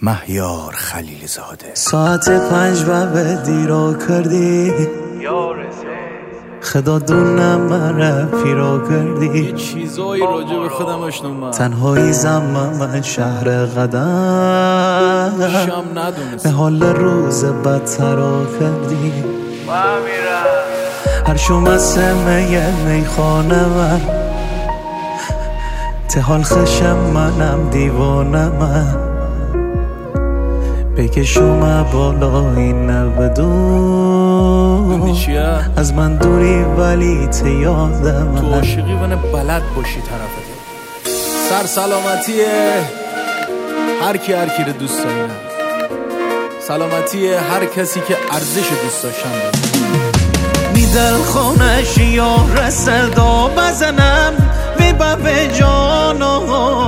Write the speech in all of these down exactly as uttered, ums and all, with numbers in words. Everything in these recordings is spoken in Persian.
مهیار خلیل زاده. ساعت پنج و به دیرا کردی خدا دونم من پیرا کردی. یه چیزایی راجع به خودم اشنوم تنهایی زمان من شهر قدم شام ندونست به حال روز بدترا کردی. هر شما از سمه میخانه من تحال خشم منم دیوانه من بکشم بالایی نبدون از من دوری ولی ته یادم تو عاشقی ونه بلد باشی طرفته. سر سلامتیه هر کی هر کی رو دوست دارینم، سلامتیه هر کسی که ارزش دوست داشتن داره. میدل خونش یار صدا بزنم وی به جانا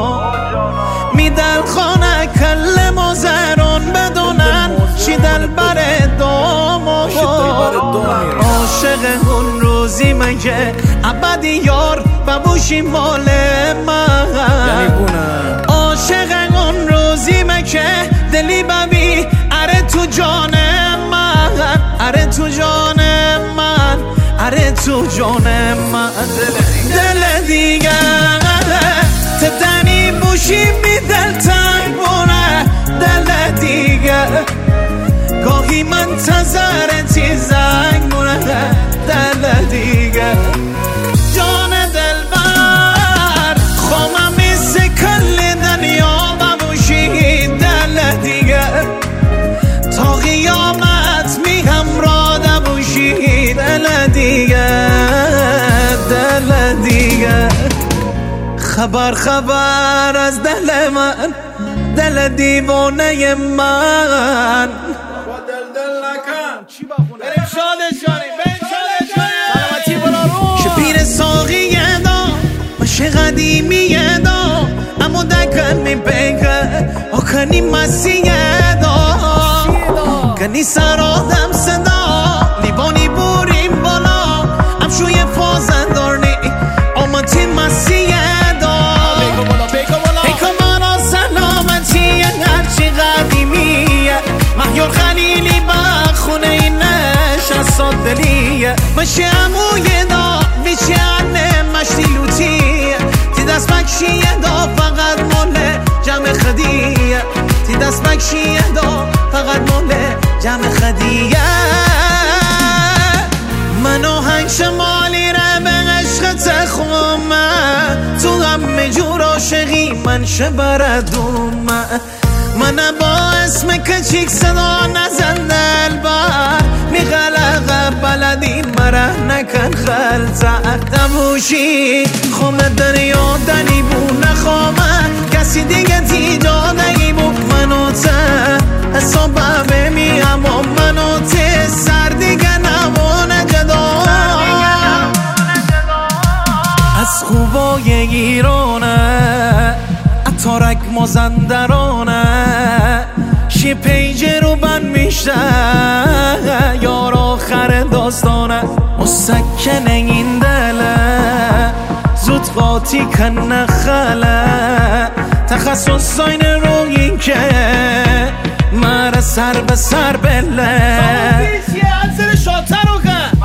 میدل خانه کل مازران بدونن چی دل بر داما عاشق اون روزی مگه ابدی یار ببوشی مال من عاشق اون روزی مگه دلی ببی اره تو جان من اره تو جان من اره تو جان من دل دیگه تدنی بوشی می دل تنگ بونه دل دیگه گاهی منتظرتی زنگ بونه دل دیگه جان دل بر خوامم میسه کل دنیا ببوشی دل دیگه تا قیامت می همراه بوشی دل دیگه دل دیگه خبر خبر از دل من دل دیوانه من با دل دل نکن چی بخونه بریم شادش کنیم بریم شادش کنیم سلامتی بلا رو شپیر ساقیه دا مشه قدیمیه دا اما دکن می بگه آکنی مسیحه دا کنی سر آدم صدا لیبانی بوریم بالا امشوی فازن دارنی آمتی مسیحه مهیار خلیلی با خونه این نشست دلیه مشه اموی دا بیچه انه مشتی لوتیه تی دست بکشیه دا فقط مال جمع خدیه تی دست بکشیه دا فقط مال جمع خدیه من آهنگ شمالی ره به عشق تخومه تو غم جور عاشقی من شبردومه من با اسم کچیک صدا نزن دلبر میغلقه بلدی مره نکن خلطه دموشی خومه دریا دنی بو نخوامه کسی دیگه تی دادگی بو منو ته حسابه بمیم و منو ته سر دیگه نمونه جدا از خوبای ایرانه تارک مازندرانه شی پیجه رو بند میشه یار آخر داستانه مسکن این دله زود قاطی کن نخله تخصص ساین رو این که مره سر به سر بله بیشیه انصر شاتر رو کن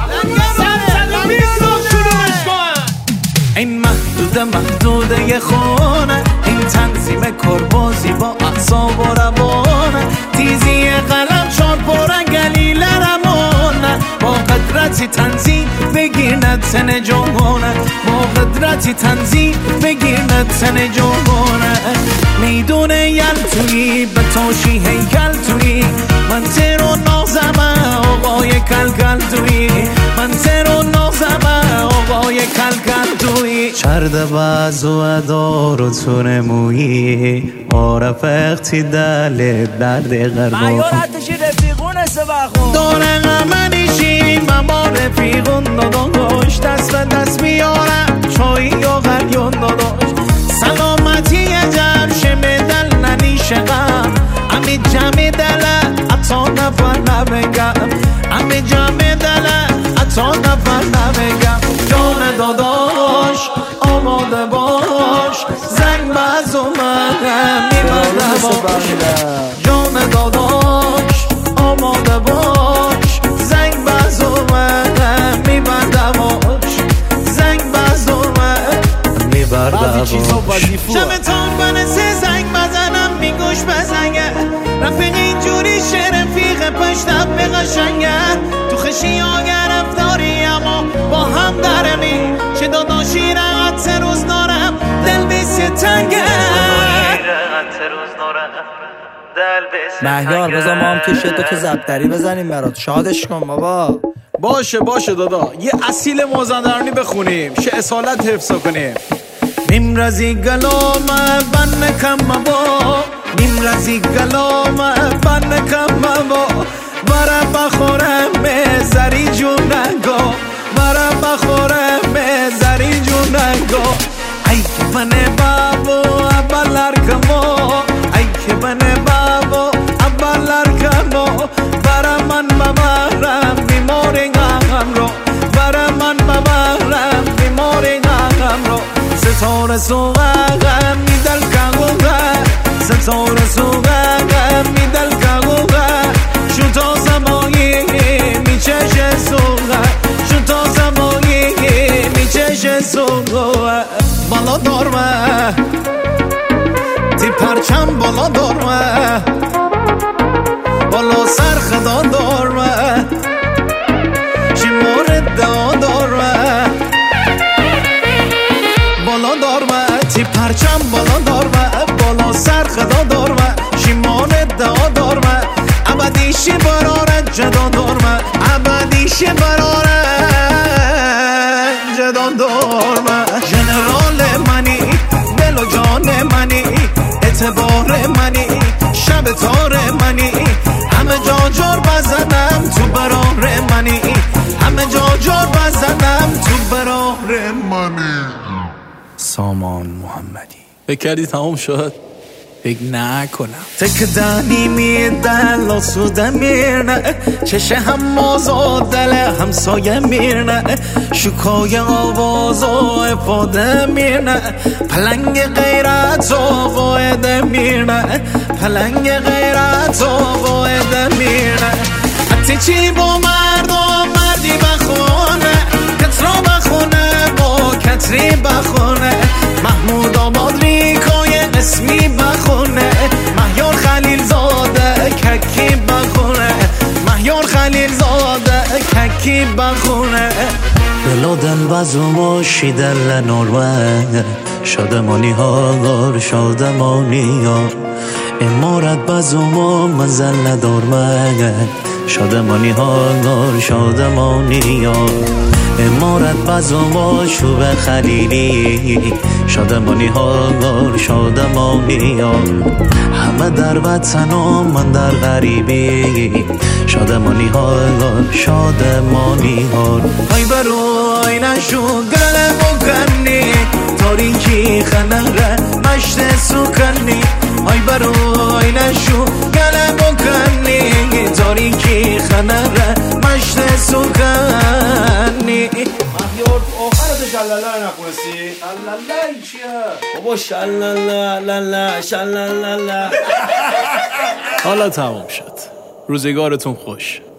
این محدود محدوده یه خونه این تنظیم کربازی با اعصاب و روانه تیزی قلم چار پرنگ گلیل رمانه با قدرتی تنظیم بگیر نتن جوانه با قدرتی تنظیم بگیر نتن جوانه میدون یل توی به توشی هیکل توی من تیرو نازمه آقای کلکل توی من تیرو نازمه آقای کلکل توی چرده باز و ادار و تونه مویی عارف اختی دل درد غربا مهیار حتشی رفیقون سبخون داره غمنیشی من با رفیقون داداش دست به دست بیارم چایی و غریون داداش سلامتی جمشه به دل ننیشه غم امی جمع دله اتا نفر نبگم امی جمع دله اتا نفر نبگم جان داداش آماده باش زنگ باز اومدم میمده باش همه چیزا وظیفه شمتان بنه سه زنگ بزنم میگوش بزنگه رفیق اینجوری شه رفیق پشتم به قشنگه تو خشی ها گرفتاری اما با هم درمی چه داداشی رقت سه روز نارم دل بیسی تنگه مهیار بذار ما هم که شده تو زبدری بزنیم برات شادش کن بابا. باشه باشه دادا یه اصیل مازندرانی بخونیم شه اصالت حفظ کنیم. نیم رزی گلامه بن کم با نیم رزی گلامه بن کم با برا بخورم زری جونگو برا بخورم زری جونگو ای که بنه بابو ابلر کمو ای که بنه بابو ابلر کمو برا من ببرم بیماری غم رو برا من ببرم بیماری غم رو ستاره سوغم میدل کگوغه ستاره سوغم میدل کگوغه شو تا زمانی میچشه سوغه شو تا زمانی میچشه سوغه بالا دارمه تی پرچم بالا دارمه بالا سر خدا دارمه چی مورد دا دارمه بالا دارمه تی پرچم بالا دارمه بالا سر خدا دارمه چی مورد دا دارمه ابدیشی براره جدا دارمه ابدیشی براره جدا دارمه جنرال منی دل و جان منی اعتبار منی شب تار منی همه جا جار بزنم تو برار منی همه جا جار بزنم تو برار منی. سامان محمدی. فکر کردی تمام شد؟ فکر نکنم. تک دانی میدل و سوده میرنه چشه هم مازا دل همسایه میرنه شکای آواز و افاده میرنه پلنگ غیرت و قاعده میرنه پلنگ غیرت و قاعده میرنه حتی چی با مرد و مردی بخونه کترا بخونه با کتری بخونه محمود آباد ریکای اسمی بخونه مهیار خلیل زاده ککی بخونه مهیار خلیل زاده ککی بخونه دل دل بزومو شیدل نروه شادمانی ها شادمانی ها امارت بزومو مزل دارمه شادمانی ها شادمانی ها امارت بزومو شوب خلیلی شادمانی ها شادمانی ها همه در وطن و من در غریبی شادمانی ها شادمانی ها ای بروی نشو گله بکنی تاریکی خنره مشت سکنی ای بروی نشو گله بکنی تاریکی خنره مشت سکنی. مهیار آخرت شلاله نخونستی؟ شلاله چیه؟ بابا شلاله لاله شلاله. حالا تمام شد. روزگارتون خوش.